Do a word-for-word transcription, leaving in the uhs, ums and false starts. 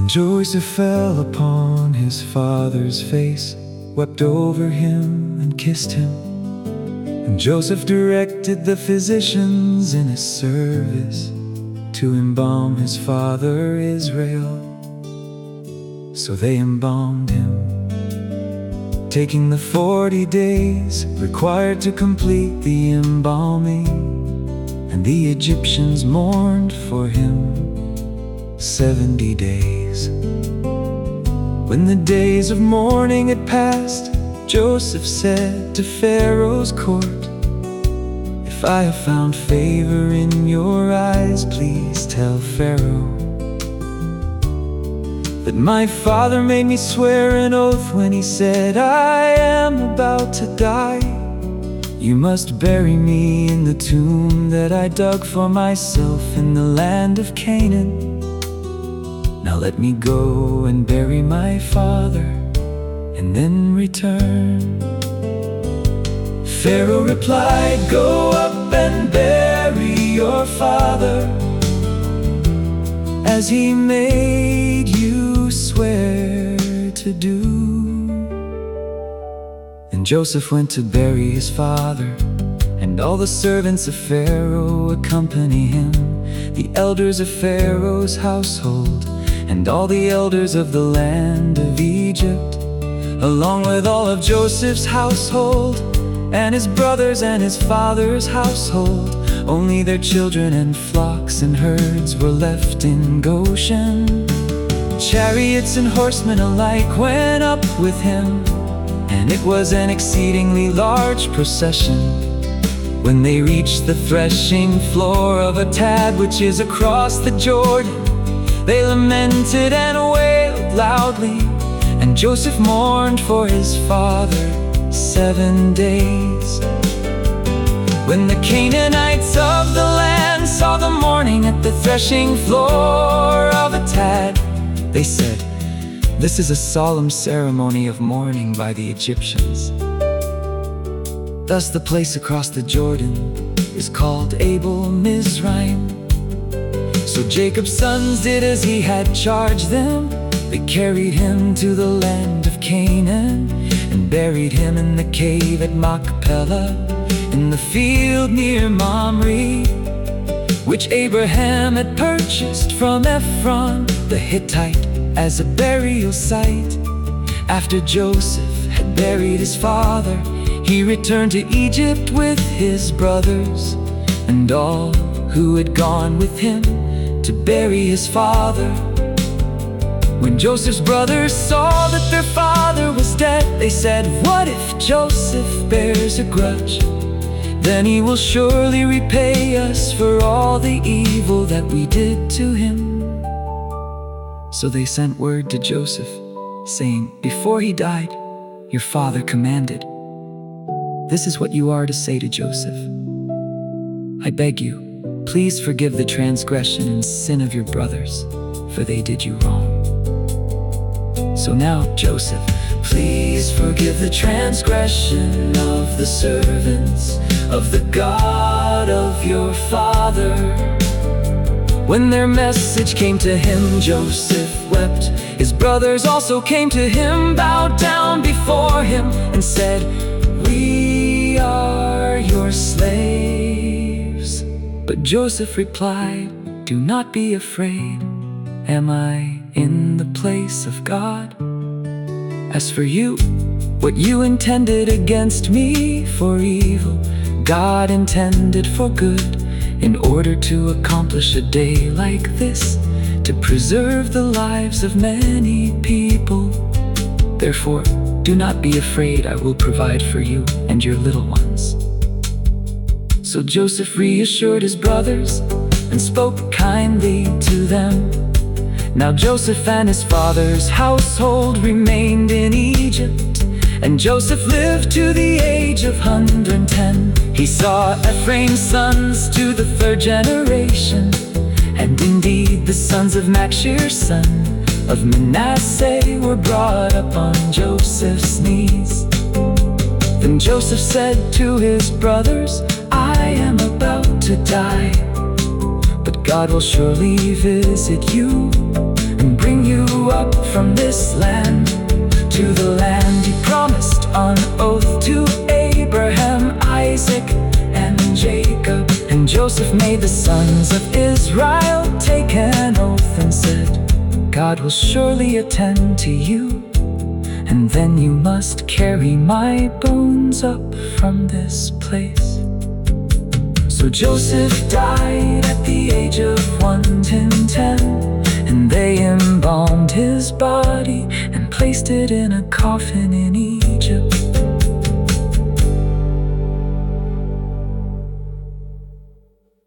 Then Joseph fell upon his father's face, wept over him and kissed him. And Joseph directed the physicians in his service to embalm his father Israel. So they embalmed him, taking the forty days required to complete the embalming. And the Egyptians mourned for him seventy days. When the days of mourning had passed, Joseph said to Pharaoh's court, "If I have found favor in your eyes, please tell Pharaoh that my father made me swear an oath when he said, 'I am about to die. You must bury me in the tomb that I dug for myself in the land of Canaan. Now let me go and bury my father, and then return.'" Pharaoh replied, "Go up and bury your father, as he made you swear to do." And Joseph went to bury his father, and all the servants of Pharaoh accompany him, the elders of Pharaoh's household, and all the elders of the land of Egypt, along with all of Joseph's household, and his brothers and his father's household. Only their children and flocks and herds were left in Goshen. Chariots and horsemen alike went up with him, and it was an exceedingly large procession. When they reached the threshing floor of Atad, which is across the Jordan, they lamented and wailed loudly, and Joseph mourned for his father seven days. When the Canaanites of the land saw the mourning at the threshing floor of Atad, they said, "This is a solemn ceremony of mourning by the Egyptians." Thus the place across the Jordan is called Abel Mizraim. So Jacob's sons did as he had charged them. They carried him to the land of Canaan, and buried him in the cave at Machpelah, in the field near Mamre, which Abraham had purchased from Ephron the Hittite as a burial site. After Joseph had buried his father, he returned to Egypt with his brothers and all who had gone with him to bury his father. When Joseph's brothers saw that their father was dead, they said, "What if Joseph bears a grudge? Then he will surely repay us for all the evil that we did to him." So they sent word to Joseph, saying, "Before he died, your father commanded, 'This is what you are to say to Joseph: I beg you, please forgive the transgression and sin of your brothers, for they did you wrong. So now, Joseph, please forgive the transgression of the servants of the God of your father.'" When their message came to him, Joseph wept. His brothers also came to him, bowed down before him, and said, "We are your slaves." But Joseph replied, "Do not be afraid. Am I in the place of God? As for you, what you intended against me for evil, God intended for good, in order to accomplish a day like this, to preserve the lives of many people. Therefore, do not be afraid. I will provide for you and your little ones." So Joseph reassured his brothers and spoke kindly to them. Now Joseph and his father's household remained in Egypt, and Joseph lived to the age of one hundred ten. He saw Ephraim's sons to the third generation, and indeed the sons of Machir, son of Manasseh, were brought up on Joseph's knees. Then Joseph said to his brothers, "I am about to die, but God will surely visit you and bring you you up from this land, to the land he promised on oath to Abraham, Isaac, and Jacob. And Joseph made the sons of Israel take an oath and said, God will surely attend to you, and then you must carry my bones up from this place. So Joseph died at the age of one hundred ten, and they embalmed his body and placed it in a coffin in Egypt.